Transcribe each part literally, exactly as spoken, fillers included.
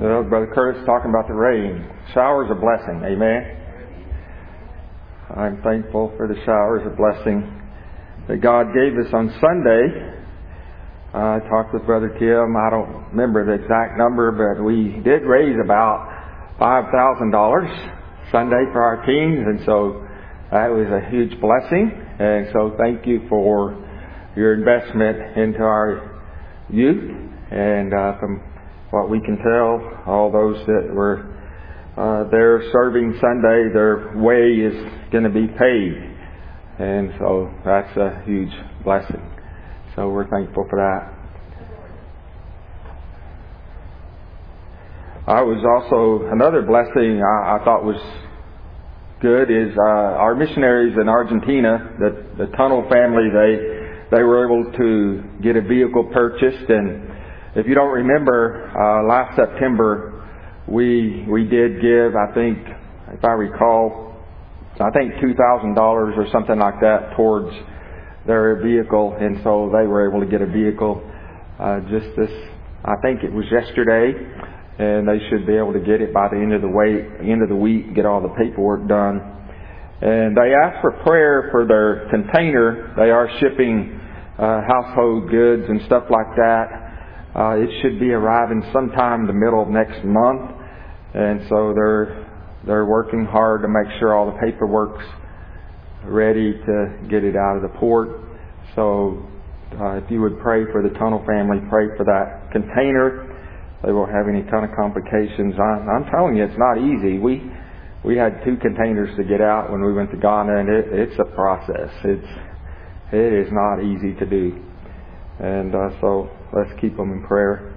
Well, Brother Curtis talking about the rain. Showers a blessing. Amen. I'm thankful for the showers of blessing that God gave us on Sunday. I talked with Brother Tim. I don't remember the exact number, but we did raise about five thousand dollars Sunday for our teens, and so that was a huge blessing. And so thank you for your investment into our youth. And uh, from what we can tell, all those that were uh, there serving Sunday, their way is going to be paid. And so that's a huge blessing. So we're thankful for that. I was also, another blessing I, I thought was good is uh, our missionaries in Argentina, the, the Tunnel family, they, they were able to get a vehicle purchased. And if you don't remember, uh, last September, we we did give, I think, if I recall, I think two thousand dollars or something like that towards their vehicle. And so they were able to get a vehicle uh, just this, I think it was yesterday. And they should be able to get it by the end of the week, end of the week, get all the paperwork done. And they asked for prayer for their container. They are shipping uh, household goods and stuff like that. Uh, it should be arriving sometime in the middle of next month. And so they're they're working hard to make sure all the paperwork's ready to get it out of the port. So uh, if you would pray for the Tunnel family, pray for that container. They won't have any kind of complications. I'm, I'm telling you, it's not easy. We we had two containers to get out when we went to Ghana, and it, it's a process. It's it is not easy to do. And uh, so let's keep them in prayer.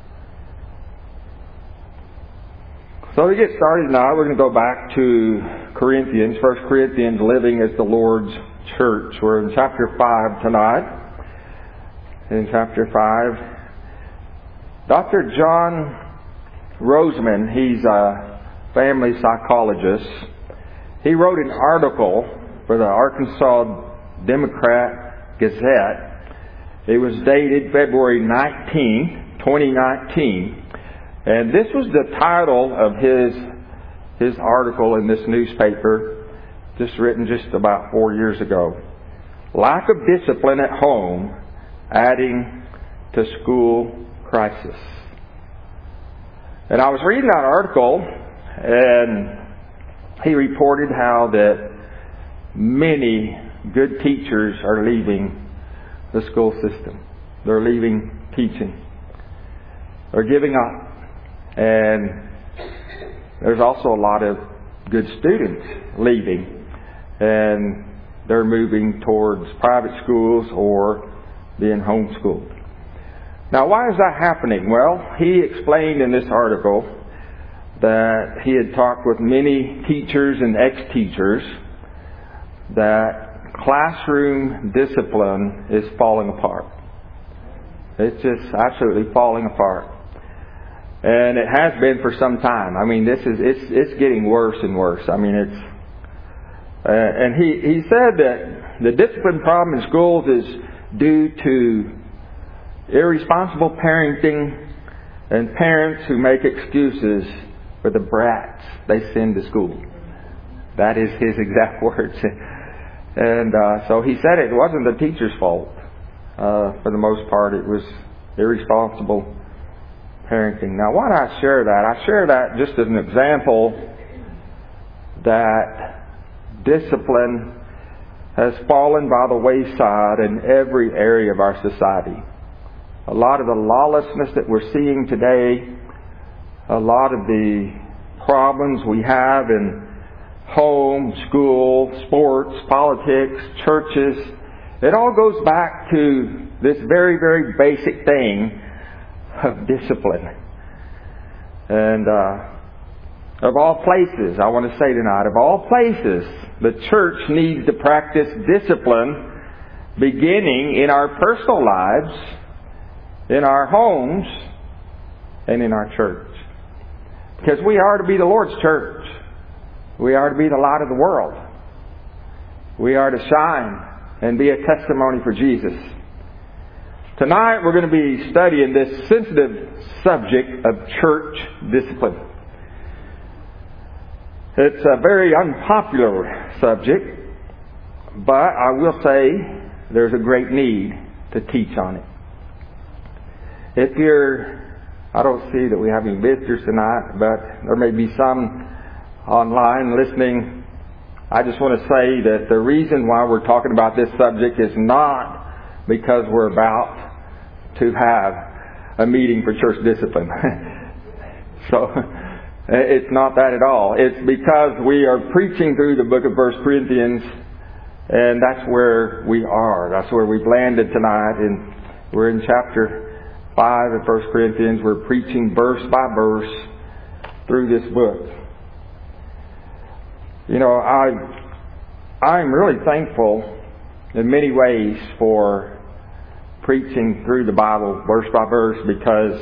So to get started now, we're going to go back to Corinthians, First Corinthians, living as the Lord's church. We're in chapter five tonight. In chapter five. Doctor John Roseman, he's a family psychologist. He wrote an article for the Arkansas Democrat Gazette. It was dated February nineteenth, twenty nineteen. And this was the title of his his article in this newspaper, just written just about four years ago. Lack of discipline at home, adding to school crisis. And I was reading that article, and he reported how that many good teachers are leaving the school system. They're leaving teaching. They're giving up. And there's also a lot of good students leaving, and they're moving towards private schools or being homeschooled. Now, why is that happening? Well, he explained in this article that he had talked with many teachers and ex-teachers that classroom discipline is falling apart. It's just absolutely falling apart. And it has been for some time. I mean, this is it's it's getting worse and worse. I mean, it's uh, and he he said that the discipline problem in schools is due to irresponsible parenting and parents who make excuses for the brats they send to school. That is his exact words. And uh, so he said it wasn't the teacher's fault. Uh, for the most part, it was irresponsible parenting. Now, why do I share that? I share that just as an example that discipline has fallen by the wayside in every area of our society. A lot of the lawlessness that we're seeing today, a lot of the problems we have in home, school, sports, politics, churches, it all goes back to this very, very basic thing of discipline. And uh, of all places, I want to say tonight, of all places, the church needs to practice discipline beginning in our personal lives, in our homes, and in our church. Because we are to be the Lord's church. We are to be the light of the world. We are to shine and be a testimony for Jesus. Tonight we're going to be studying this sensitive subject of church discipline. It's a very unpopular subject, but I will say there's a great need to teach on it. If you're, I don't see that we have any visitors tonight, but there may be some online listening. I just want to say that the reason why we're talking about this subject is not because we're about to have a meeting for church discipline. So, it's not that at all. It's because we are preaching through the book of First Corinthians, and that's where we are. That's where we've landed tonight. And we're in chapter five of First Corinthians. We're preaching verse by verse through this book. You know, I, I'm really thankful in many ways for preaching through the Bible verse by verse, because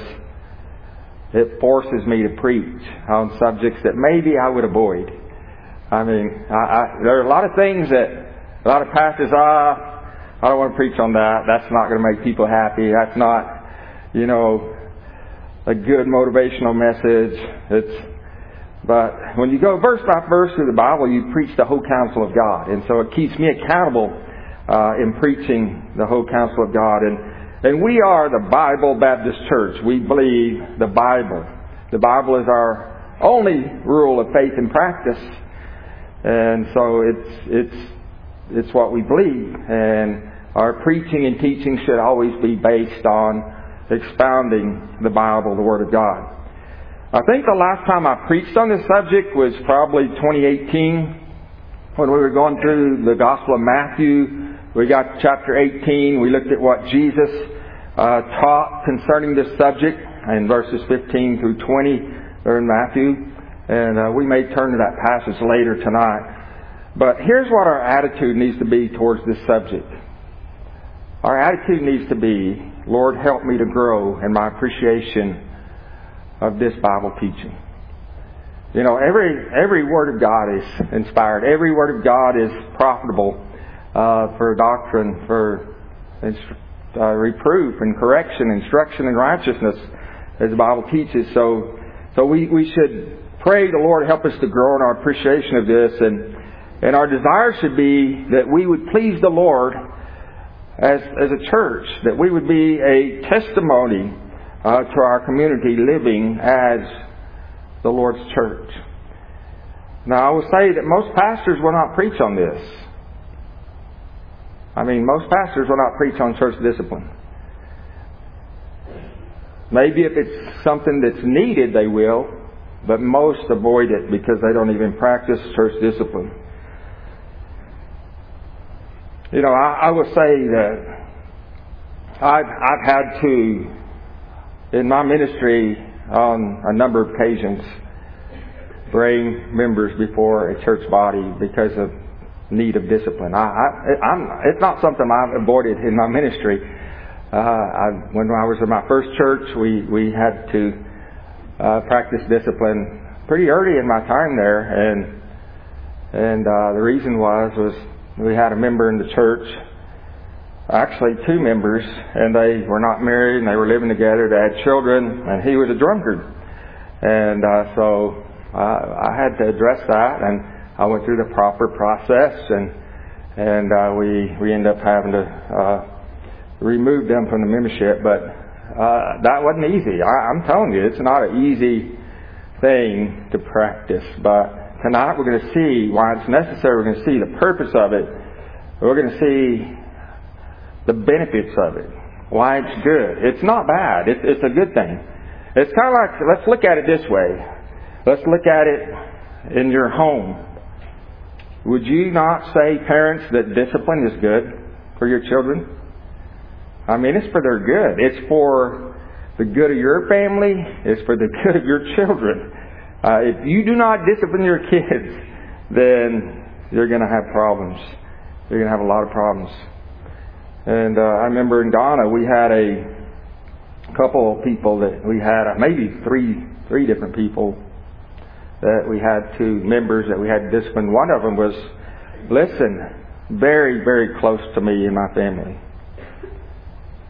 it forces me to preach on subjects that maybe I would avoid. I mean, I, I, there are a lot of things that a lot of pastors, ah, I don't want to preach on that. That's not going to make people happy. That's not, you know, a good motivational message. It's But when you go verse by verse through the Bible, you preach the whole counsel of God. And so it keeps me accountable uh, in preaching the whole counsel of God. And, and we are the Bible Baptist Church. We believe the Bible. The Bible is our only rule of faith and practice. And so it's, it's, it's what we believe. And our preaching and teaching should always be based on expounding the Bible, the Word of God. I think the last time I preached on this subject was probably twenty eighteen, when we were going through the Gospel of Matthew. We got to chapter eighteen. We looked at what Jesus uh, taught concerning this subject in verses fifteen through twenty there in Matthew. And uh, we may turn to that passage later tonight. But here's what our attitude needs to be towards this subject. Our attitude needs to be, Lord, help me to grow in my appreciation of this Bible teaching. You know, every every Word of God is inspired. Every Word of God is profitable uh, for doctrine, for instru- uh, reproof and correction, instruction in righteousness, as the Bible teaches. So, so we, we should pray the Lord help us to grow in our appreciation of this, and and our desire should be that we would please the Lord as as a church, that we would be a testimony Uh, to our community, living as the Lord's church. Now, I will say that most pastors will not preach on this. I mean, most pastors will not preach on church discipline. Maybe if it's something that's needed, they will, but most avoid it because they don't even practice church discipline. You know, I, I will say that I've, I've had to, in my ministry, on a number of occasions, bring members before a church body because of need of discipline. I, I, I'm, it's not something I've avoided in my ministry. Uh, I, when I was in my first church, we, we had to uh, practice discipline pretty early in my time there, and and uh, the reason was was we had a member in the church. Actually, two members, and they were not married, and they were living together. They had children, and he was a drunkard. And uh, so uh, I had to address that, and I went through the proper process, and and uh, we we ended up having to uh, remove them from the membership. But uh, that wasn't easy. I, I'm telling you, it's not an easy thing to practice. But tonight we're going to see why it's necessary. We're going to see the purpose of it. We're going to see the benefits of it, why it's good. It's not bad. It's, it's a good thing. It's kind of like, let's look at it this way. Let's look at it in your home. Would you not say, parents, that discipline is good for your children? I mean, it's for their good. It's for the good of your family. It's for the good of your children. Uh, if you do not discipline your kids, then you're going to have problems. You're going to have a lot of problems. And uh, I remember in Ghana we had a couple of people that we had, uh, maybe three three different people that we had, two members that we had disciplined. One of them was, listen, very, very close to me and my family.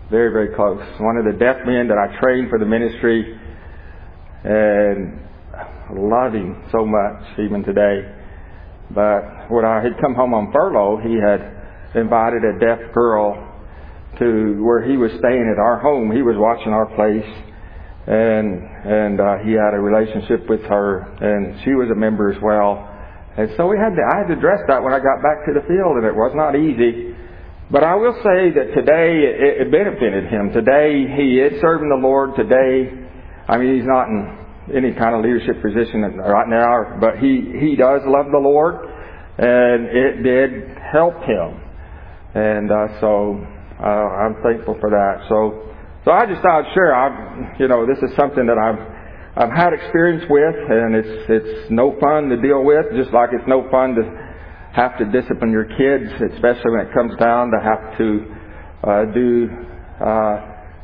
Very, very close. One of the deaf men that I trained for the ministry, and I love him so much even today. But when I had come home on furlough, he had invited a deaf girl to where he was staying at our home. He was watching our place, and and uh, he had a relationship with her, and she was a member as well. And so we had to, I had to address that when I got back to the field, and it was not easy. But I will say that today it, it benefited him. Today he is serving the Lord. Today, I mean, he's not in any kind of leadership position right now, but he, he does love the Lord, and it did help him. And uh, so uh, I'm thankful for that. So so I just thought I'd share. I, you know, this is something that I've I've had experience with, and it's it's no fun to deal with, just like it's no fun to have to discipline your kids, especially when it comes down to have to uh, do uh,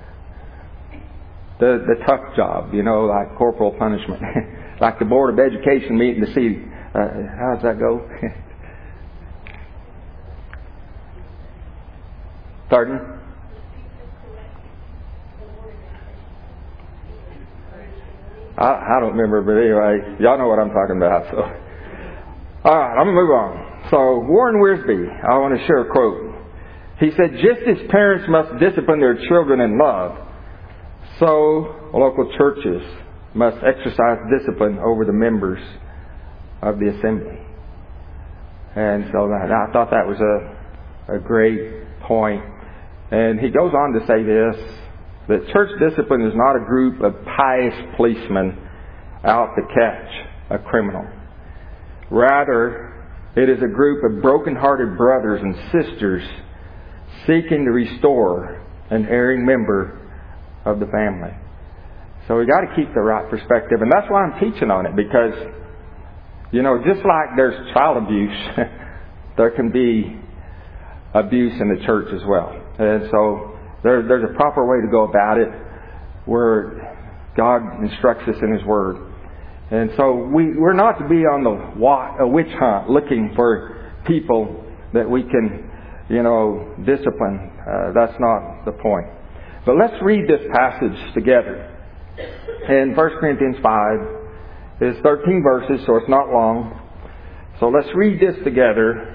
the the tough job, you know, like corporal punishment, like the Board of Education meeting to see uh, how does that go. Pardon? I, I don't remember, but anyway, y'all know what I'm talking about. So, all right, I'm gonna move on. So, Warren Wiersbe, I want to share a quote. He said, "Just as parents must discipline their children in love, so local churches must exercise discipline over the members of the assembly." And so, that, I thought that was a a great point. And he goes on to say this, that church discipline is not a group of pious policemen out to catch a criminal. Rather, it is a group of broken-hearted brothers and sisters seeking to restore an erring member of the family. So we got to keep the right perspective, and that's why I'm teaching on it, because, you know, just like there's child abuse, there can be abuse in the church as well. And so there, there's a proper way to go about it where God instructs us in His Word. And so we, we're not to be on the wa- a witch hunt looking for people that we can, you know, discipline. Uh, that's not the point. But let's read this passage together. In First Corinthians five, it's thirteen verses, so it's not long. So let's read this together.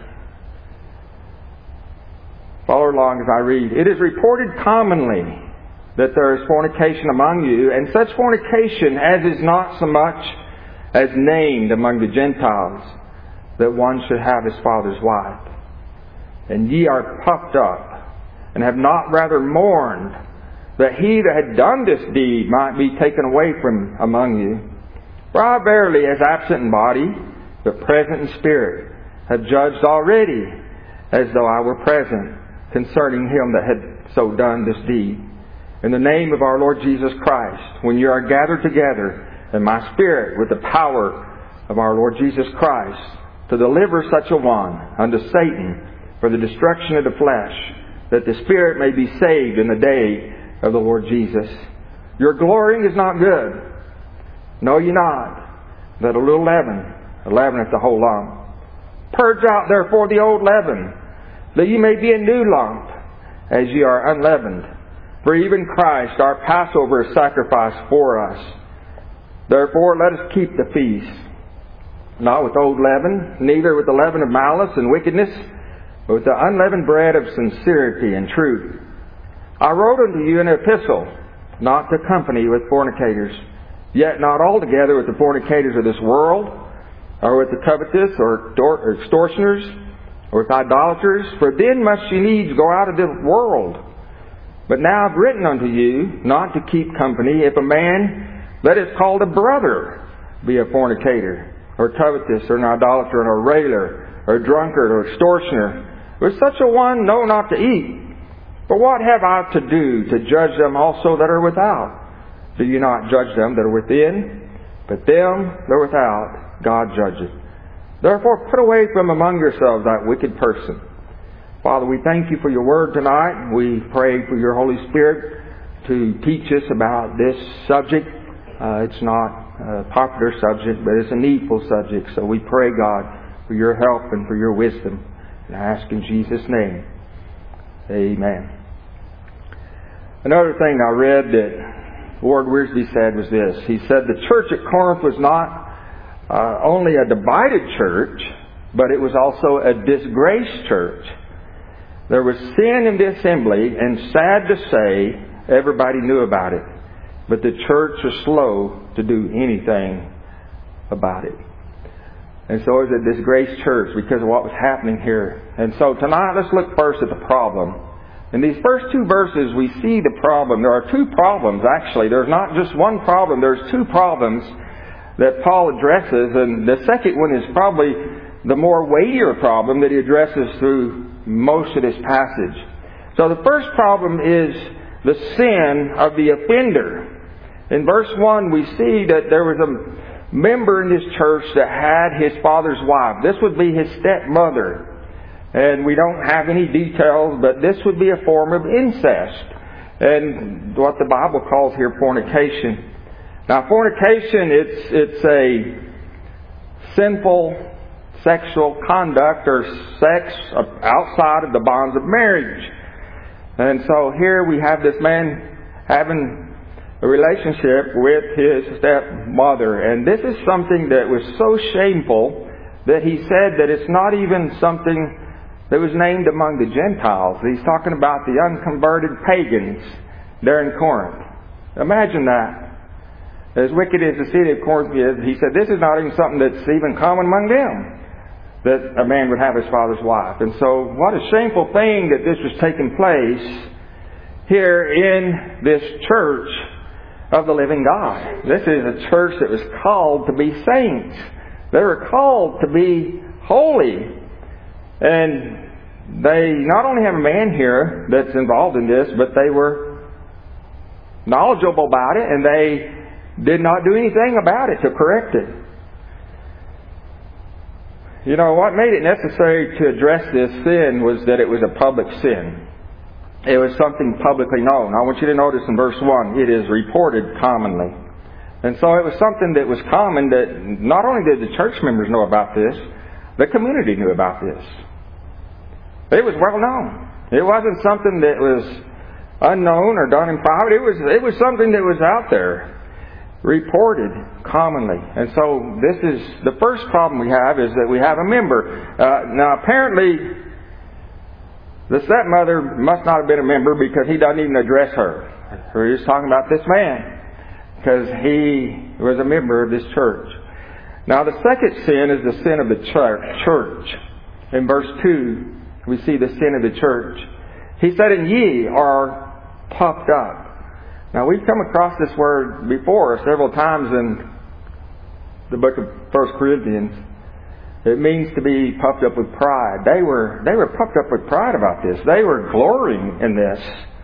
Follow along as I read. "It is reported commonly that there is fornication among you, and such fornication as is not so much as named among the Gentiles, that one should have his father's wife. And ye are puffed up, and have not rather mourned, that he that had done this deed might be taken away from among you. For I verily, as absent in body, but present in spirit, have judged already, as though I were present, concerning him that had so done this deed. In the name of our Lord Jesus Christ, when you are gathered together in my spirit with the power of our Lord Jesus Christ, to deliver such a one unto Satan for the destruction of the flesh, that the spirit may be saved in the day of the Lord Jesus. Your glorying is not good. Know ye not that a little leaven leaveneth the whole lump? Purge out therefore the old leaven, that ye may be a new lump, as ye are unleavened. For even Christ our Passover is sacrificed for us. Therefore let us keep the feast, not with old leaven, neither with the leaven of malice and wickedness, but with the unleavened bread of sincerity and truth. I wrote unto you an epistle, not to company with fornicators, yet not altogether with the fornicators of this world, or with the covetous, or extortioners, or with idolaters, for then must ye needs go out of the world. But now I've written unto you not to keep company, if a man that is called a brother be a fornicator, or covetous, or an idolater, or a railer, or a drunkard, or extortioner. With such a one know not to eat. But what have I to do to judge them also that are without? Do you not judge them that are within? But them that are without God judgeth. Therefore put away from among yourselves that wicked person." Father, we thank you for your word tonight. We pray for your Holy Spirit to teach us about this subject. Uh, it's not a popular subject, but it's a needful subject. So we pray, God, for your help and for your wisdom. And I ask in Jesus' name. Amen. Another thing I read that Ward Wiersbe said was this. He said the church at Corinth was not uh, only a divided church, but it was also a disgraced church. There was sin in the assembly, and sad to say, everybody knew about it. But the church was slow to do anything about it. And so it was a disgraced church because of what was happening here. And so tonight, let's look first at the problem. In these first two verses, we see the problem. There are two problems, actually. There's not just one problem. There's two problems that Paul addresses. And the second one is probably the more weightier problem that he addresses through most of this passage. So the first problem is the sin of the offender. In verse one, we see that there was a member in this church that had his father's wife. This would be his stepmother. And we don't have any details, but this would be a form of incest. And what the Bible calls here fornication. Now fornication, it's, it's a sinful sexual conduct or sex outside of the bonds of marriage. And so here we have this man having a relationship with his stepmother. And this is something that was so shameful that he said that it's not even something that was named among the Gentiles. He's talking about the unconverted pagans there in Corinth. Imagine that. As wicked as the city of Corinth is, he said this is not even something that's even common among them, that a man would have his father's wife. And so what a shameful thing that this was taking place here in this church of the living God. This is a church that was called to be saints. They were called to be holy. And they not only have a man here that's involved in this, but they were knowledgeable about it, and they did not do anything about it to correct it. You know, what made it necessary to address this sin was that it was a public sin. It was something publicly known. I want you to notice in verse one, it is reported commonly. And so it was something that was common that not only did the church members know about this, the community knew about this. It was well known. It wasn't something that was unknown or done in private. It was, it was something that was out there, reported commonly. And so this is the first problem we have, is that we have a member. Uh, now apparently the stepmother must not have been a member, because he doesn't even address her. He's talking about this man, because he was a member of this church. Now the second sin is the sin of the church. In verse two, we see the sin of the church. He said, and ye are puffed up. Now we've come across this word before several times in the book of First Corinthians. It means to be puffed up with pride. They were, they were puffed up with pride about this. They were glorying in this.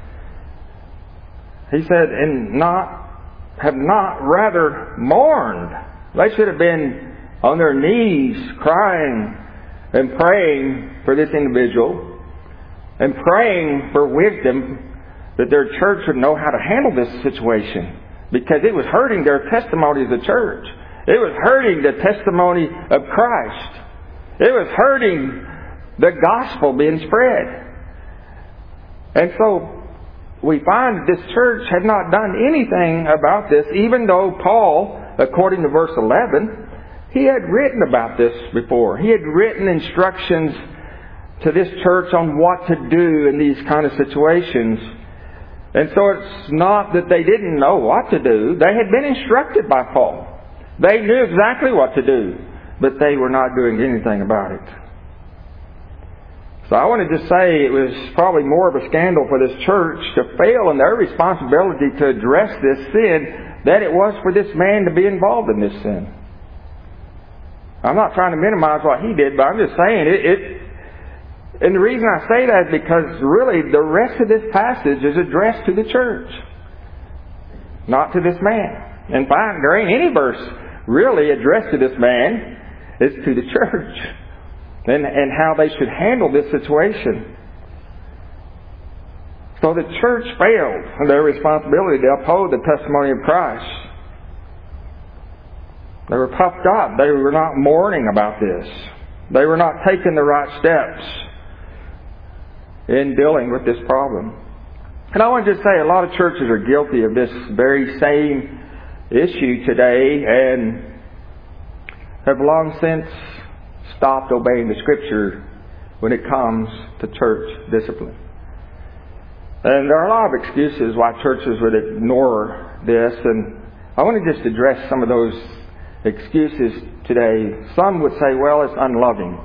He said, and not, have not rather mourned. They should have been on their knees crying and praying for this individual, and praying for wisdom that their church would know how to handle this situation, because it was hurting their testimony as a church. It was hurting the testimony of Christ. It was hurting the gospel being spread. And so we find that this church had not done anything about this, even though Paul, according to verse eleven, he had written about this before. He had written instructions to this church on what to do in these kind of situations. And so it's not that they didn't know what to do. They had been instructed by Paul. They knew exactly what to do, but they were not doing anything about it. So I want to just say it was probably more of a scandal for this church to fail in their responsibility to address this sin than it was for this man to be involved in this sin. I'm not trying to minimize what he did, but I'm just saying it, it and the reason I say that is because really the rest of this passage is addressed to the church, not to this man. In fact, there ain't any verse really addressed to this man. It's to the church, and, and how they should handle this situation. So the church failed in their responsibility to uphold the testimony of Christ. They were puffed up. They were not mourning about this. They were not taking the right steps in dealing with this problem. And I want to just say a lot of churches are guilty of this very same issue today and have long since stopped obeying the Scripture when it comes to church discipline. And there are a lot of excuses why churches would ignore this, and I want to just address some of those excuses today. Some would say, well, it's unloving.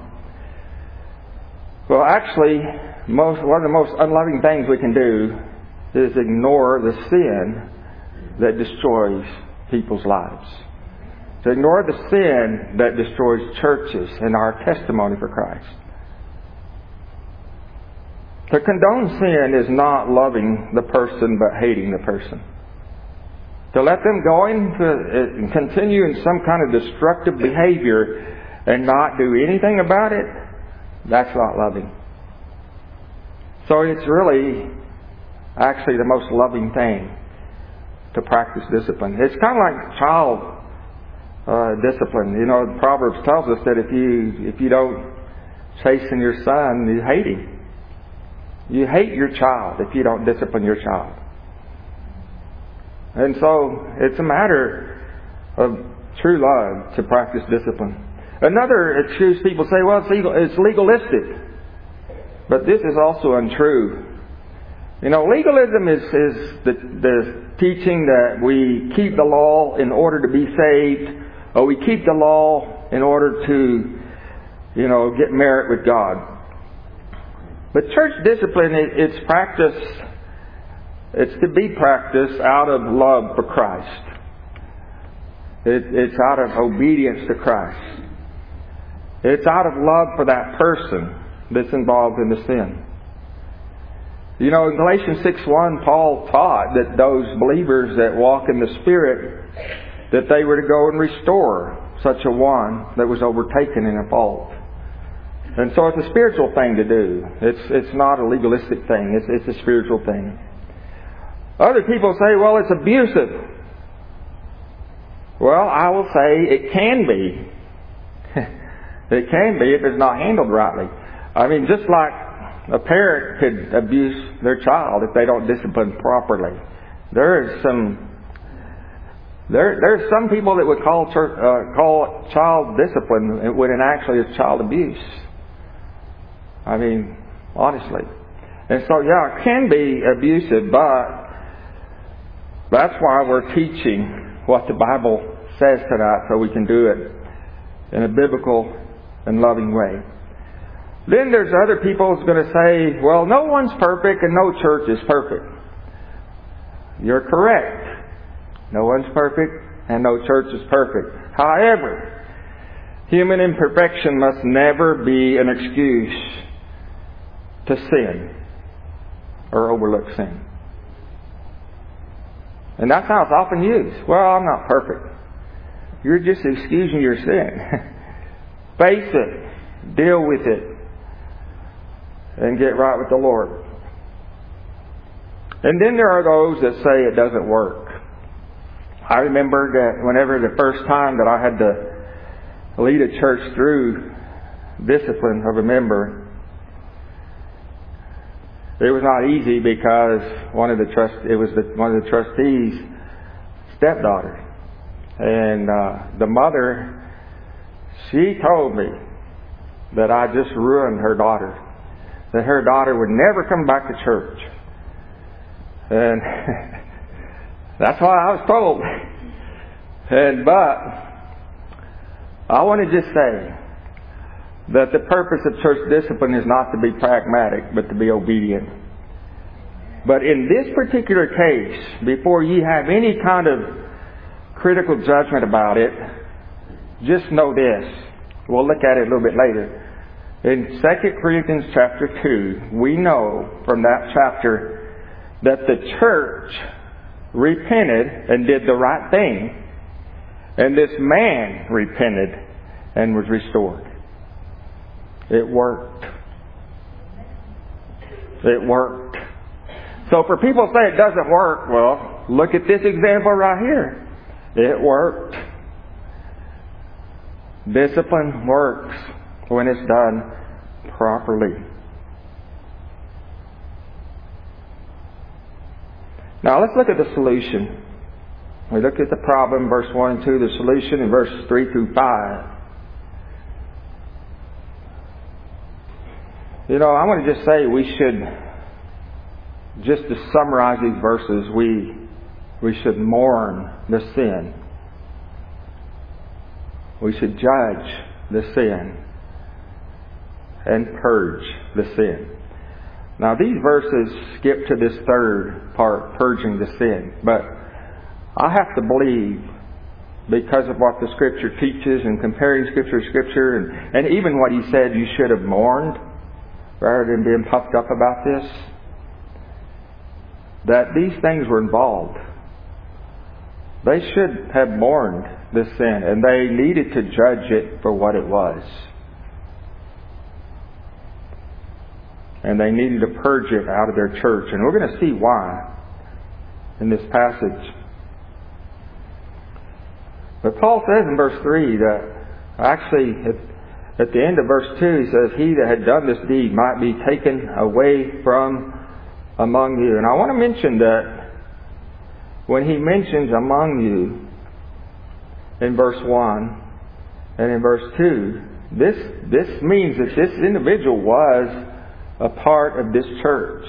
Well, actually, most, one of the most unloving things we can do is ignore the sin that destroys people's lives. To ignore the sin that destroys churches and our testimony for Christ. To condone sin is not loving the person but hating the person. To let them go into and continue in some kind of destructive behavior and not do anything about it, that's not loving. So it's really actually the most loving thing to practice discipline. It's kind of like child uh, discipline. You know, the Proverbs tells us that if you if you don't chasten your son, you hate him. You hate your child if you don't discipline your child. And so it's a matter of true love to practice discipline. Another excuse people say, well, it's legalistic. But this is also untrue. You know, legalism is, is the, the teaching that we keep the law in order to be saved, or we keep the law in order to, you know, get merit with God. But church discipline, it, it's practiced, it's to be practiced out of love for Christ. It, it's out of obedience to Christ. It's out of love for that person that's involved in the sin. You know, in Galatians six one, Paul taught that those believers that walk in the Spirit, that they were to go and restore such a one that was overtaken in a fault. And so it's a spiritual thing to do. It's it's not a legalistic thing. It's it's a spiritual thing. Other people say, well, it's abusive. Well, I will say it can be. It can be if it's not handled rightly. I mean, just like a parent could abuse their child if they don't discipline properly. There is some. There, there's some people that would call church, uh, call child discipline when it actually is child abuse. I mean, honestly. And so, yeah, it can be abusive, but that's why we're teaching what the Bible says tonight, so we can do it in a biblical and loving way. Then there's other people who's going to say, well, no one's perfect and no church is perfect. You're correct. No one's perfect and no church is perfect. However, human imperfection must never be an excuse to sin or overlook sin. And that's how it's often used. Well, I'm not perfect. You're just excusing your sin. Face it. Deal with it. And get right with the Lord. And then there are those that say it doesn't work. I remember that whenever the first time that I had to lead a church through discipline of a member, it was not easy because one of the trust it was the, one of the trustees' stepdaughter, and uh, the mother, she told me that I just ruined her daughter, that her daughter would never come back to church, and that's what I was told. And but I want to just say that the purpose of church discipline is not to be pragmatic, but to be obedient. But in this particular case, before you have any kind of critical judgment about it, just know this. We'll look at it a little bit later. In Second Corinthians chapter two, we know from that chapter that the church repented and did the right thing, and this man repented and was restored. It worked. It worked. So for people to say it doesn't work, well, look at this example right here. It worked. Discipline works when it's done properly. Now let's look at the solution. We looked at the problem, verse one and two, the solution in verses three through five. You know, I want to just say we should, just to summarize these verses, we we should mourn the sin. We should judge the sin and purge the sin. Now these verses skip to this third part, purging the sin. But I have to believe, because of what the Scripture teaches and comparing Scripture to Scripture, and, and even what he said you should have mourned rather than being puffed up about this, that these things were involved. They should have mourned the sin, and they needed to judge it for what it was. And they needed to purge it out of their church. And we're going to see why in this passage. But Paul says in verse three that actually at, at the end of verse two he says, he that had done this deed might be taken away from among you. And I want to mention that when he mentions among you in verse one and in verse two, this, this means that this individual was a part of this church.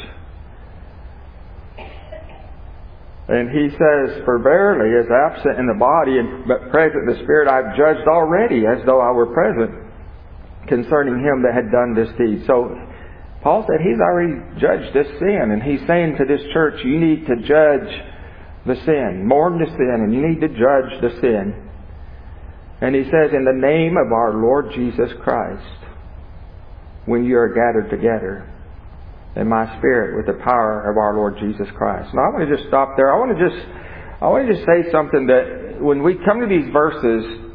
And he says, for verily, as absent in the body, and but present in the Spirit, I've judged already, as though I were present, concerning him that had done this deed. So, Paul said he's already judged this sin, and he's saying to this church, you need to judge the sin, mourn the sin, and you need to judge the sin. And he says, in the name of our Lord Jesus Christ, when you are gathered together in my spirit with the power of our Lord Jesus Christ. Now I want to just stop there. I want to just I want to just say something that when we come to these verses,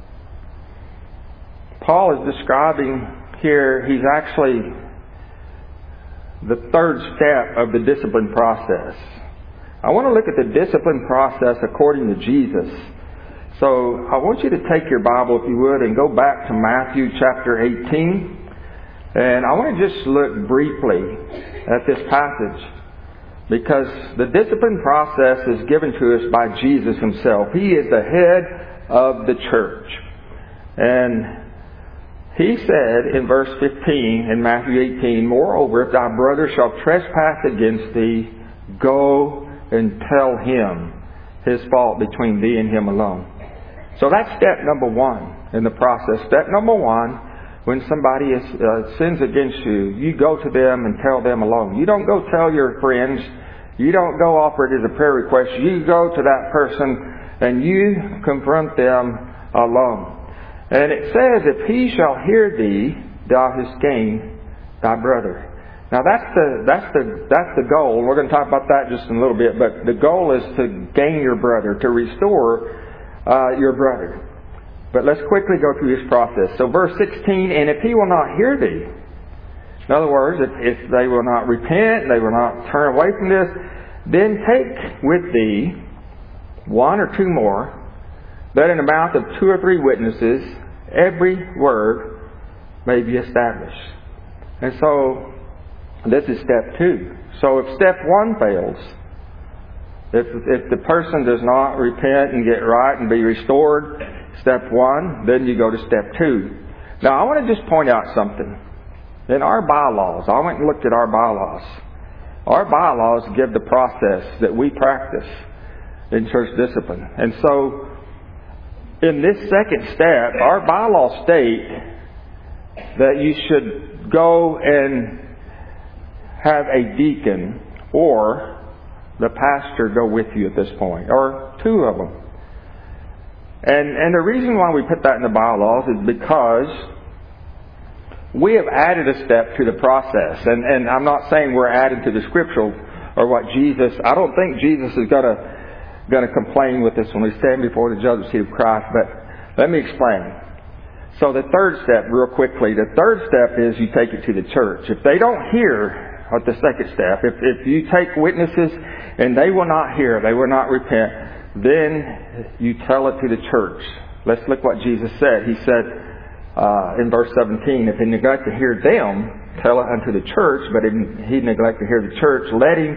Paul is describing here, he's actually the third step of the discipline process. I want to look at the discipline process according to Jesus. So I want you to take your Bible, if you would, and go back to Matthew chapter eighteen. And I want to just look briefly at this passage, because the discipline process is given to us by Jesus himself. He is the head of the church. And he said in verse fifteen in Matthew eighteen, moreover, if thy brother shall trespass against thee, go and tell him his fault between thee and him alone. So that's step number one in the process. Step number one, when somebody is, uh, sins against you, you go to them and tell them alone. You don't go tell your friends. You don't go offer it as a prayer request. You go to that person and you confront them alone. And it says, if he shall hear thee, thou hast gained thy brother. Now that's the that's the that's the goal. We're going to talk about that just in a little bit. But the goal is to gain your brother, to restore uh, your brother. But let's quickly go through this process. So verse sixteen, and if he will not hear thee, in other words, if, if they will not repent, they will not turn away from this, then take with thee one or two more, that in the mouth of two or three witnesses every word may be established. And so this is step two. So if step one fails, if, if the person does not repent and get right and be restored, step one, then you go to step two. Now I want to just point out something. In our bylaws, I went and looked at our bylaws. Our bylaws give the process that we practice in church discipline. And so, in this second step, our bylaws state that you should go and have a deacon or the pastor go with you at this point, or two of them. And, and the reason why we put that in the bylaws is because we have added a step to the process. And, and I'm not saying we're adding to the scriptural or what Jesus, I don't think Jesus is going to going to complain with us when we stand before the judgment seat of Christ. But let me explain. So the third step, real quickly, the third step is you take it to the church. If they don't hear at the second step, if, if you take witnesses and they will not hear, they will not repent, then you tell it to the church. Let's look what Jesus said. He said, Uh, in verse seventeen, if he neglect to hear them, tell it unto the church, but if he neglect to hear the church, let him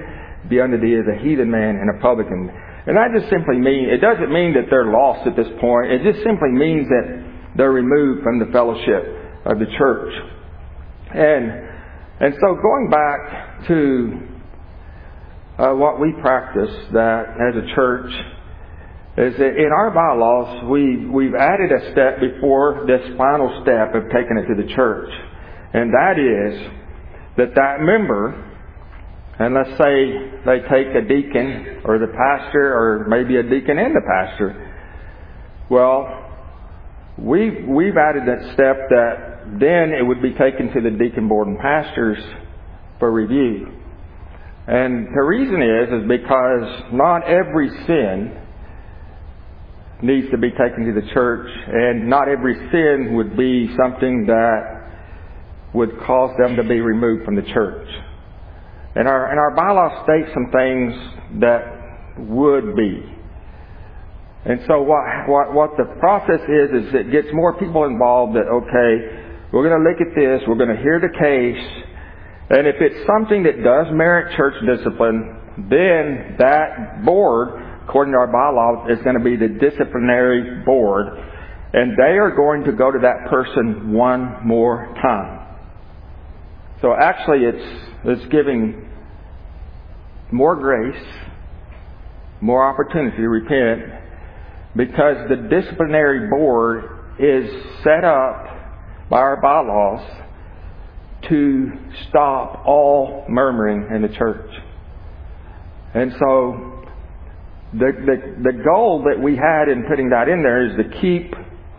be under thee as a heathen man and a publican. And that just simply means, it doesn't mean that they're lost at this point. It just simply means that they're removed from the fellowship of the church. And and so going back to uh, what we practice that as a church is that in our bylaws we we've added a step before this final step of taking it to the church, and that is that that member, and let's say they take a deacon or the pastor, or maybe a deacon and the pastor. Well, we've we've added that step that then it would be taken to the deacon board and pastors for review. And the reason is is because not every sin needs to be taken to the church, and not every sin would be something that would cause them to be removed from the church. And our and our bylaws state some things that would be. And so what what what the process is is it gets more people involved. That okay, we're going to look at this, we're going to hear the case, and if it's something that does merit church discipline, then that board, according to our bylaws, is going to be the disciplinary board, and they are going to go to that person one more time. So actually, it's it's giving more grace, more opportunity to repent, because the disciplinary board is set up by our bylaws to stop all murmuring in the church. And so the, the the goal that we had in putting that in there is to keep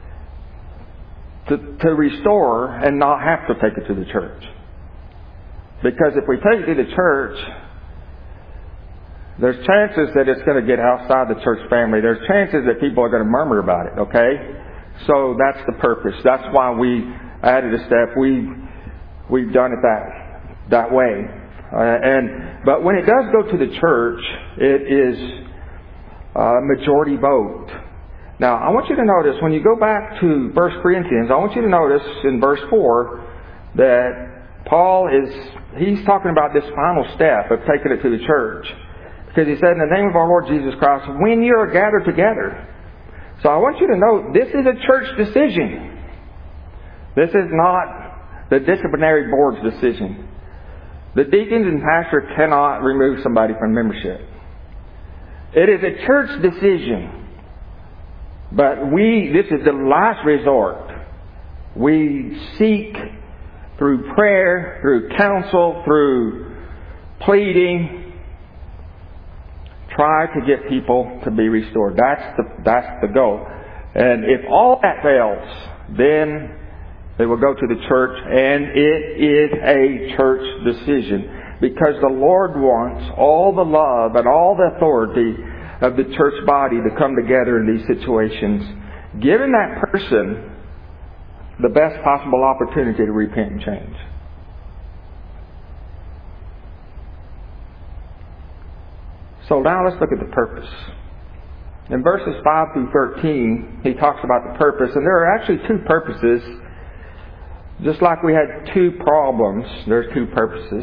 to, to restore and not have to take it to the church. Because if we take it to the church, there's chances that it's going to get outside the church family. There's chances that people are going to murmur about it, okay? So that's the purpose. That's why we added a step. We, we've done it that, that way. Uh, and But when it does go to the church, it is a majority vote. Now, I want you to notice, when you go back to First Corinthians, I want you to notice in verse four that Paul is, he's talking about this final step of taking it to the church. Because he said, in the name of our Lord Jesus Christ, when you are gathered together. So I want you to know, this is a church decision. This is not the disciplinary board's decision. The deacons and pastor cannot remove somebody from membership. It is a church decision. But we, this is the last resort. We seek through prayer, through counsel, through pleading, try to get people to be restored. That's the that's the goal. And if all that fails, then they will go to the church, and it is a church decision, because the Lord wants all the love and all the authority of the church body to come together in these situations, giving that person the best possible opportunity to repent and change. So now let's look at the purpose. In verses five through thirteen, he talks about the purpose, and there are actually two purposes. Just like we had two problems, there's two purposes.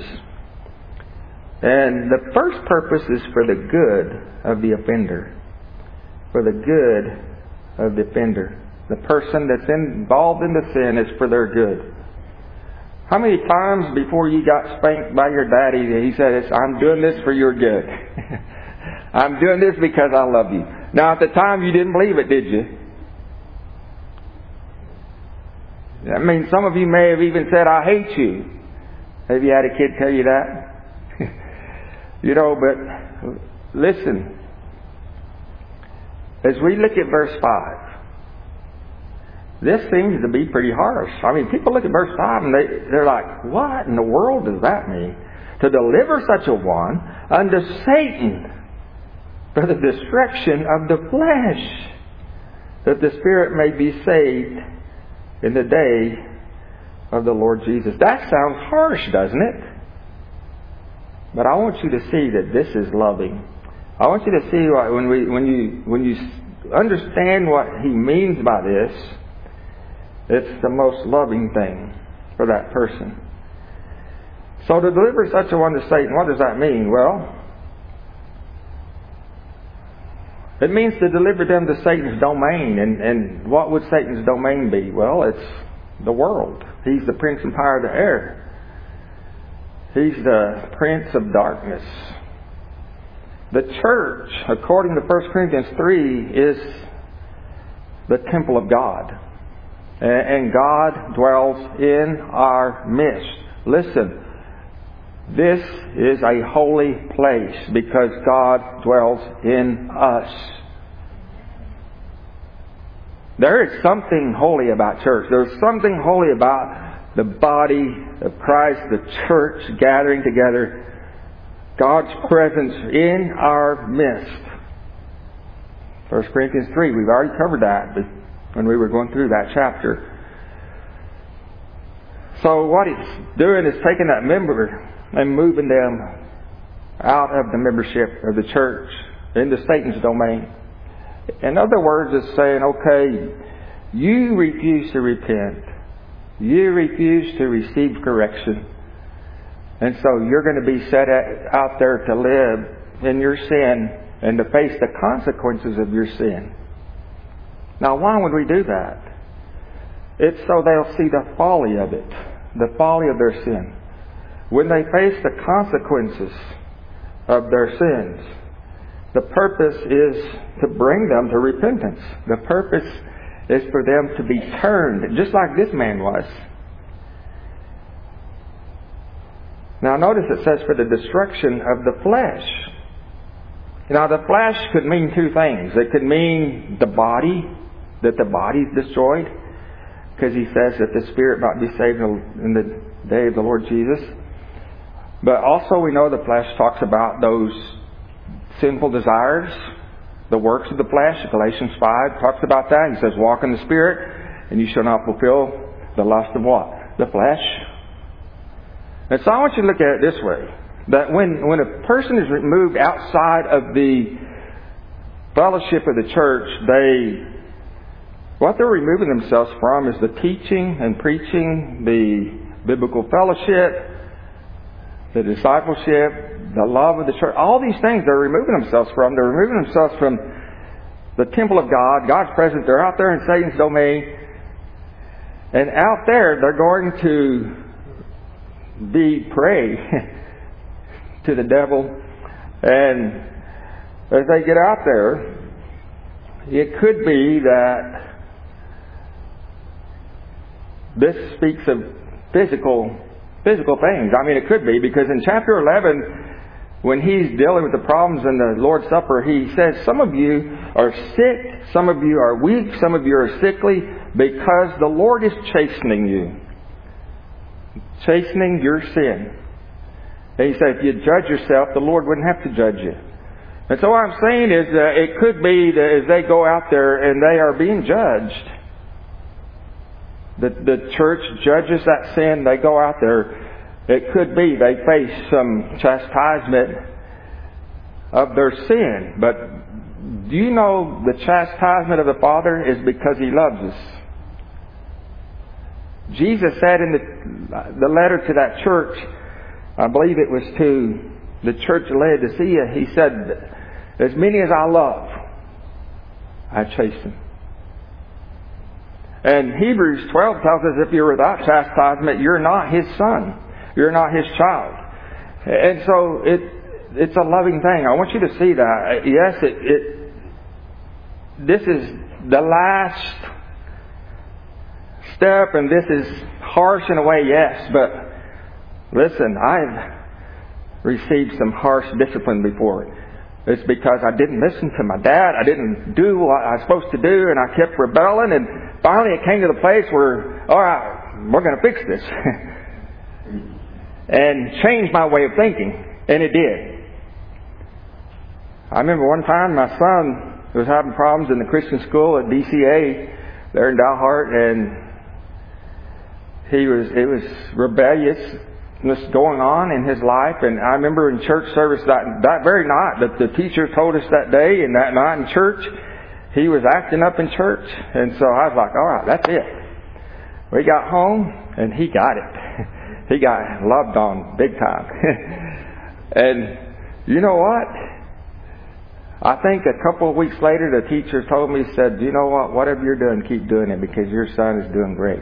And the first purpose is for the good of the offender. For the good of the offender. The person that's involved in the sin is for their good. How many times before you got spanked by your daddy, he said, I'm doing this for your good. I'm doing this because I love you. Now at the time you didn't believe it, did you? I mean, some of you may have even said, I hate you. Have you had a kid tell you that? You know, but listen. As we look at verse five, this seems to be pretty harsh. I mean, people look at verse five and they, they're like, what in the world does that mean? To deliver such a one unto Satan for the destruction of the flesh, that the spirit may be saved in the day of the Lord Jesus. That sounds harsh, doesn't it? But I want you to see that this is loving. I want you to see what, when we when you when you understand what he means by this, it's the most loving thing for that person. So to deliver such a one to Satan, what does that mean? Well, It means to deliver them to Satan's domain. And, and what would Satan's domain be? Well, it's the world. He's the prince and power of the air. He's the prince of darkness. The church, according to First Corinthians three, is the temple of God. And God dwells in our midst. Listen, this is a holy place because God dwells in us. There is something holy about church. There's something holy about the body of Christ, the church gathering together. God's presence in our midst. First Corinthians three, we've already covered that when we were going through that chapter. So what He's doing is taking that member and moving them out of the membership of the church into Satan's domain. In other words, it's saying, okay, you refuse to repent. You refuse to receive correction. And so you're going to be set out there to live in your sin and to face the consequences of your sin. Now, why would we do that? It's so they'll see the folly of it, the folly of their sin. When they face the consequences of their sins, the purpose is to bring them to repentance. The purpose is for them to be turned, just like this man was. Now notice it says for the destruction of the flesh. Now the flesh could mean two things. It could mean the body, that the body is destroyed, because he says that the spirit might be saved in the day of the Lord Jesus. But also we know the flesh talks about those sinful desires, the works of the flesh. Galatians five talks about that. He says, walk in the Spirit, and you shall not fulfill the lust of what? The flesh. And so I want you to look at it this way. That when, when a person is removed outside of the fellowship of the church, they what they're removing themselves from is the teaching and preaching, the biblical fellowship, the discipleship, the love of the church. All these things they're removing themselves from. They're removing themselves from the temple of God, God's presence. They're out there in Satan's domain. And out there, they're going to be prey to the devil. And as they get out there, it could be that this speaks of physical physical things. I mean, it could be, because in chapter eleven, when he's dealing with the problems in the Lord's Supper, he says, some of you are sick, some of you are weak, some of you are sickly, because the Lord is chastening you. Chastening your sin. And he said, if you judge yourself, the Lord wouldn't have to judge you. And so what I'm saying is that it could be that as they go out there and they are being judged, the, the church judges that sin, they go out there, it could be they face some chastisement of their sin. But do you know the chastisement of the Father is because He loves us? Jesus said in the, the letter to that church, I believe it was to the church of Laodicea, He said, as many as I love, I chasten. And Hebrews twelve tells us if you're without chastisement, you're not His son. You're not His child. And so it it's a loving thing. I want you to see that. Yes, it, it this is the last step, and this is harsh in a way, yes. But listen, I've received some harsh discipline before. It's because I didn't listen to my dad. I didn't do what I was supposed to do, and I kept rebelling. And finally, it came to the place where, all right, we're going to fix this, and change my way of thinking. And it did. I remember one time my son was having problems in the Christian school at D C A there in Dalhart, and he was it was rebellious. Was going on in his life. And I remember in church service that, that very night that the teacher told us that day, and that night in church he was acting up in church. And so I was like, all right, that's it. We got home and he got it. He got loved on big time. And you know what? I think a couple of weeks later, the teacher told me, said, you know what, whatever you're doing, keep doing it because your son is doing great.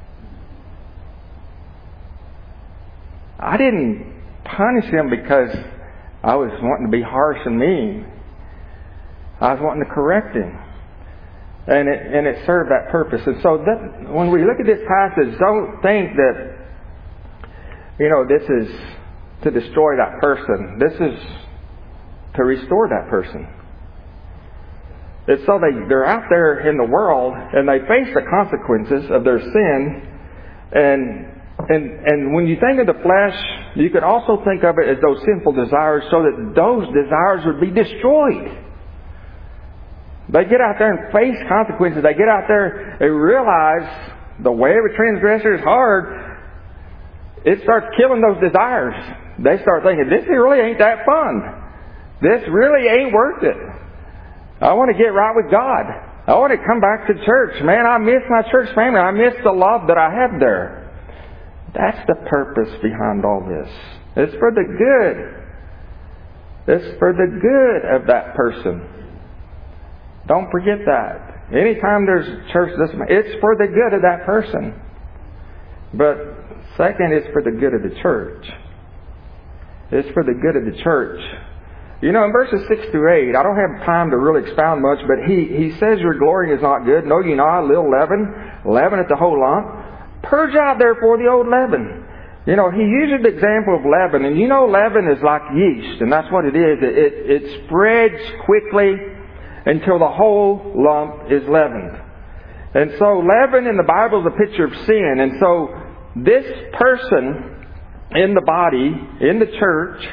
I didn't punish him because I was wanting to be harsh and mean. I was wanting to correct him. And it, and it served that purpose. And so that, when we look at this passage, don't think that, you know, this is to destroy that person. This is to restore that person. It's so they, they're out there in the world and they face the consequences of their sin. And, and, and when you think of the flesh, you could also think of it as those sinful desires so that those desires would be destroyed. They get out there and face consequences. They get out there and realize the way of a transgressor is hard. It starts killing those desires. They start thinking, this really ain't that fun. This really ain't worth it. I want to get right with God. I want to come back to church. Man, I miss my church family. I miss the love that I have there. That's the purpose behind all this. It's for the good. It's for the good of that person. Don't forget that. Anytime there's church discipline, it's for the good of that person. But second, it's for the good of the church. It's for the good of the church. You know, in verses six through eight, I don't have time to really expound much, but he, he says your glorying is not good. Know ye not, a little leaven, leaven at the whole lump. Purge out therefore the old leaven. You know, he uses the example of leaven, and you know leaven is like yeast, and that's what it is. It, it, it spreads quickly until the whole lump is leavened. And so leaven in the Bible is a picture of sin. And so this person in the body, in the church,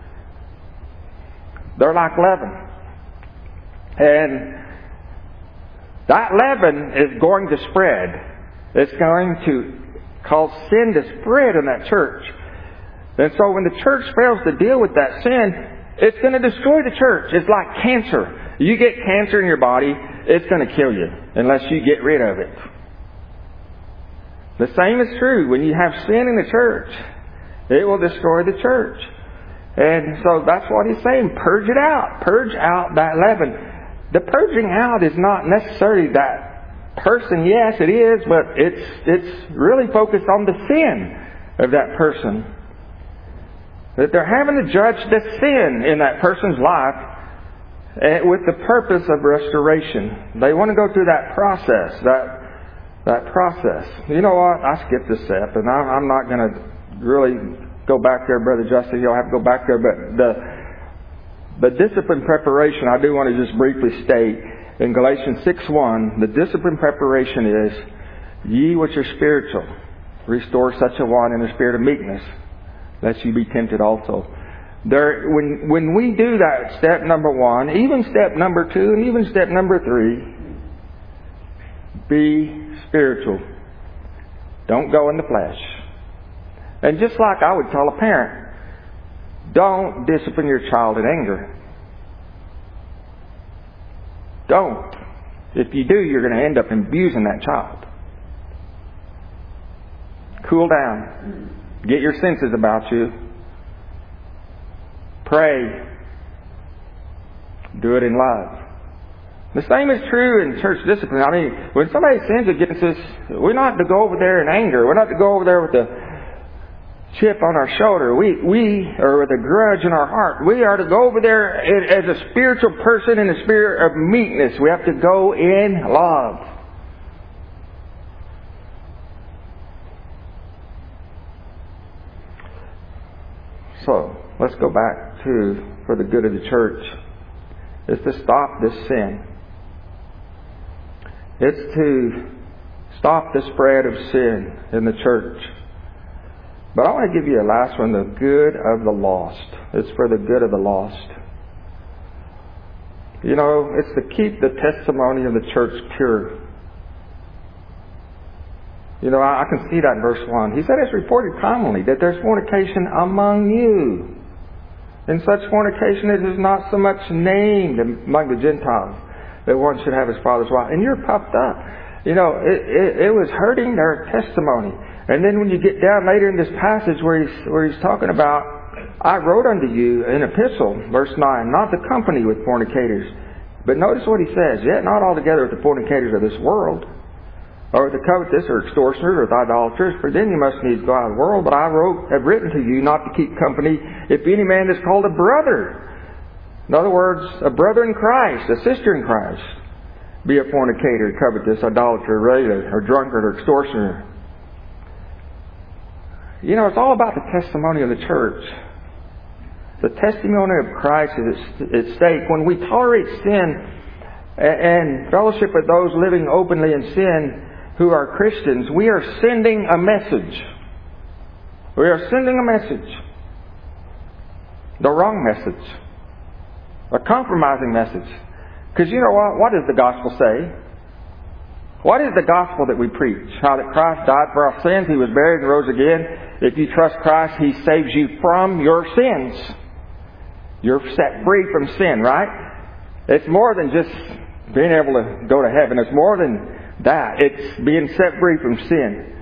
they're like leaven. And that leaven is going to spread. It's going to cause sin to spread in that church. And so when the church fails to deal with that sin, it's going to destroy the church. It's like cancer. You get cancer in your body, it's going to kill you unless you get rid of it. The same is true when you have sin in the church. It will destroy the church. And so that's what he's saying. Purge it out. Purge out that leaven. The purging out is not necessarily that person. Yes, it is, but it's it's really focused on the sin of that person. That they're having to judge the sin in that person's life with the purpose of restoration. They want to go through that process, that that process. You know what? I skipped a step, and I'm not going to really go back there, Brother Justin. You'll have to go back there. But the the discipline preparation, I do want to just briefly state in Galatians six one, the discipline preparation is, ye which are spiritual, restore such a one in a spirit of meekness, lest you be tempted also. There, when when we do that, step number one, even step number two, and even step number three, be spiritual. Don't go in the flesh. And just like I would tell a parent, don't discipline your child in anger. Don't. If you do, you're going to end up abusing that child. Cool down. Get your senses about you. Pray. Do it in love. The same is true in church discipline. I mean, when somebody sins against us, we're not to go over there in anger. We're not to go over there with a chip on our shoulder. We, we are with a grudge in our heart. We are to go over there as a spiritual person in a spirit of meekness. We have to go in love. So, let's go back to, for the good of the church, is to stop this sin. It's to stop the spread of sin in the church. But I want to give you a last one, the good of the lost. It's for the good of the lost. You know, it's to keep the testimony of the church pure. You know, I, I can see that in verse one. He said it's reported commonly that there's fornication among you. And such fornication as is not so much named among the Gentiles, that one should have his father's wife. And you're puffed up. You know, it, it, it was hurting their testimony. And then when you get down later in this passage where he's, where he's talking about I wrote unto you an epistle, verse nine, not to company with fornicators. But notice what he says, yet not altogether with the fornicators of this world, or with the covetous, or extortioners, or with idolaters, for then you must needs go out of the world. But I wrote, have written to you not to keep company if any man is called a brother. In other words, a brother in Christ, a sister in Christ, be a fornicator, covetous, idolater, railer, or drunkard, or extortioner. You know, it's all about the testimony of the church. The testimony of Christ is at stake. When we tolerate sin and fellowship with those living openly in sin who are Christians, we are sending a message. We are sending a message. The wrong message. A compromising message. Because you know what? What does the gospel say? What is the gospel that we preach? How that Christ died for our sins, He was buried and rose again. If you trust Christ, He saves you from your sins. You're set free from sin, right? It's more than just being able to go to heaven. It's more than that. It's being set free from sin.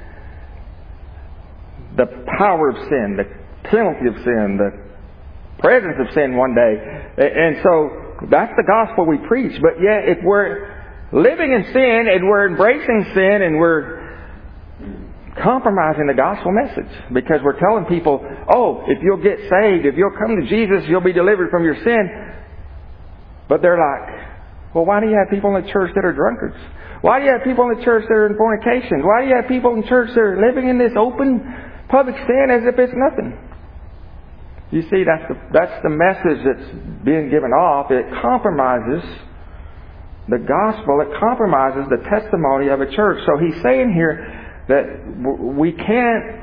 The power of sin, the penalty of sin, the presence of sin one day. And so that's the gospel we preach. But yet if we're living in sin and we're embracing sin and we're compromising the gospel message, because we're telling people, oh, if you'll get saved, if you'll come to Jesus, you'll be delivered from your sin. But they're like, well, why do you have people in the church that are drunkards? Why do you have people in the church that are in fornication? Why do you have people in church that are living in this open public sin as if it's nothing? You see, that's the, that's the message that's being given off. It compromises the gospel. It compromises the testimony of a church. So he's saying here that we can't...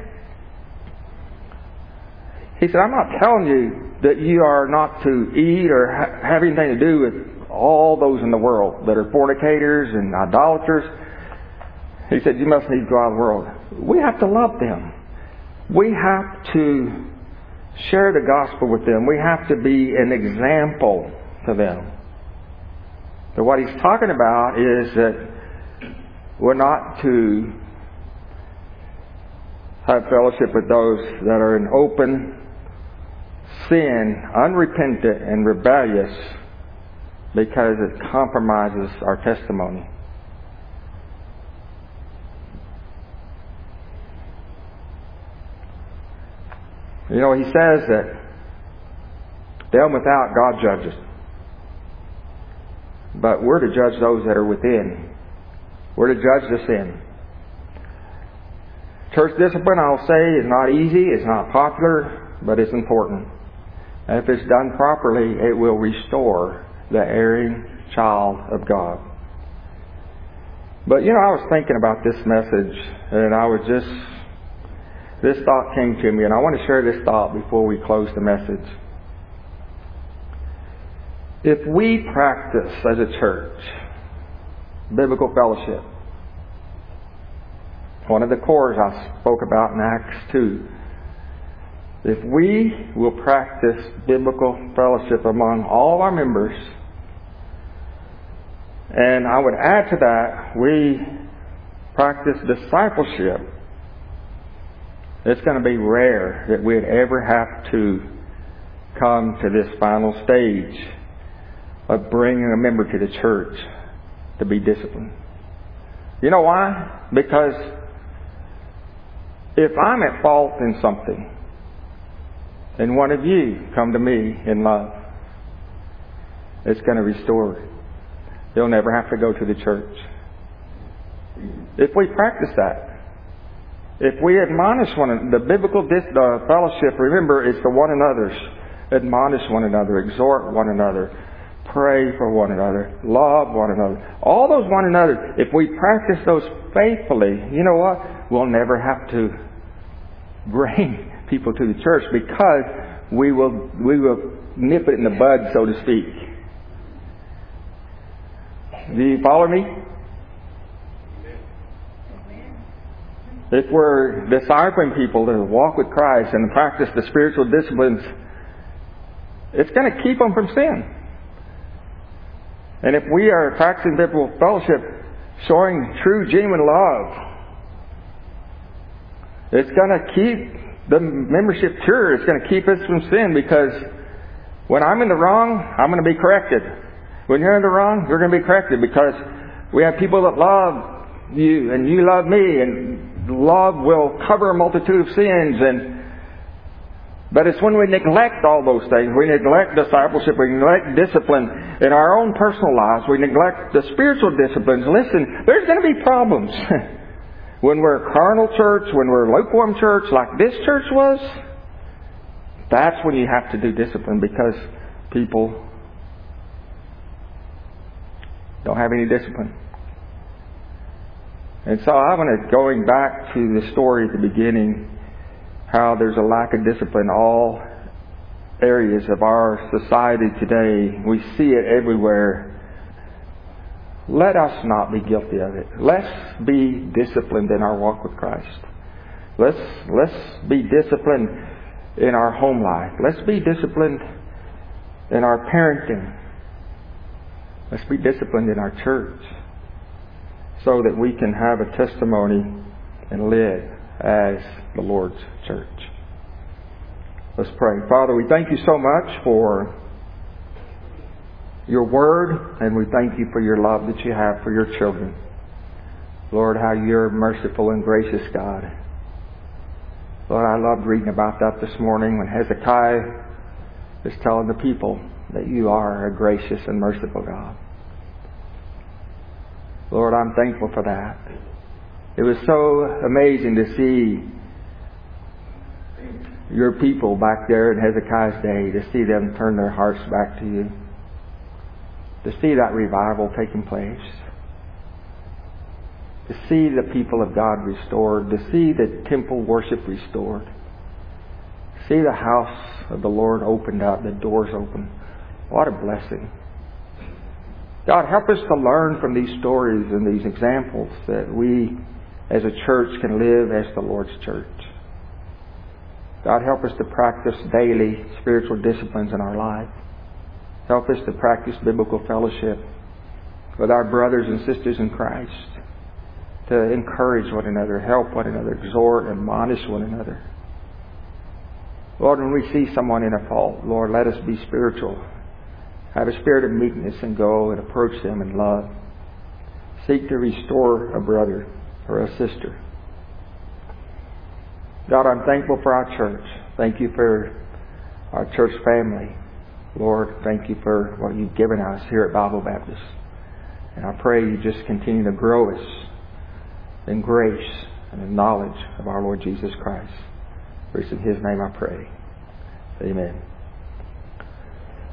He said, I'm not telling you that you are not to eat or ha- have anything to do with all those in the world that are fornicators and idolaters. He said, you must need to go out of the world. We have to love them. We have to share the gospel with them. We have to be an example to them. So what he's talking about is that we're not to have fellowship with those that are in open sin, unrepentant and rebellious, because it compromises our testimony. You know, he says that them without, God judges. But we're to judge those that are within. We're to judge the sin. Church discipline, I'll say, is not easy, it's not popular, but it's important. And if it's done properly, it will restore the erring child of God. But you know, I was thinking about this message, and I was just, this thought came to me, and I want to share this thought before we close the message. If we practice as a church biblical fellowship, one of the cores I spoke about in Acts two, if we will practice biblical fellowship among all of our members, and I would add to that, we practice discipleship, it's going to be rare that we'd ever have to come to this final stage of bringing a member to the church to be disciplined. You know why? Because if I'm at fault in something, and one of you come to me in love, it's going to restore it. You'll never have to go to the church. If we practice that, if we admonish one another, the biblical dis- the fellowship, remember, it's the one another's. Admonish one another, exhort one another, pray for one another, love one another. All those one another, if we practice those faithfully, you know what? We'll never have to bring people to the church, because we will we will nip it in the bud, so to speak. Do you follow me? If we're discipling people to walk with Christ and practice the spiritual disciplines, it's going to keep them from sin. And if we are practicing biblical fellowship, showing true, genuine love, it's going to keep the membership sure is going to keep us from sin, because when I'm in the wrong, I'm going to be corrected. When you're in the wrong, you're going to be corrected, because we have people that love you and you love me, and love will cover a multitude of sins. And but it's when we neglect all those things, we neglect discipleship, we neglect discipline in our own personal lives, we neglect the spiritual disciplines. Listen, there's going to be problems. When we're a carnal church, when we're a lukewarm church like this church was, that's when you have to do discipline, because people don't have any discipline. And so I want to, going back to the story at the beginning, how there's a lack of discipline in all areas of our society today. We see it everywhere. Let us not be guilty of it. Let's be disciplined in our walk with Christ. Let's let's be disciplined in our home life. Let's be disciplined in our parenting. Let's be disciplined in our church, so that we can have a testimony and live as the Lord's church. Let's pray. Father, we thank you so much for your word, and we thank you for your love that you have for your children. Lord, how you're merciful and gracious God. Lord, I loved reading about that this morning when Hezekiah is telling the people that you are a gracious and merciful God. Lord, I'm thankful for that. It was so amazing to see your people back there in Hezekiah's day, to see them turn their hearts back to you, to see that revival taking place, to see the people of God restored, to see the temple worship restored, see the house of the Lord opened up, the doors open. What a blessing. God, help us to learn from these stories and these examples, that we as a church can live as the Lord's church. God, help us to practice daily spiritual disciplines in our life. Help us to practice biblical fellowship with our brothers and sisters in Christ, to encourage one another, help one another, exhort, admonish one another. Lord, when we see someone in a fault, Lord, let us be spiritual. Have a spirit of meekness and go and approach them in love. Seek to restore a brother or a sister. God, I'm thankful for our church. Thank you for our church family. Lord, thank you for what you've given us here at Bible Baptist. And I pray you just continue to grow us in grace and in knowledge of our Lord Jesus Christ. For it's in His name I pray. Amen.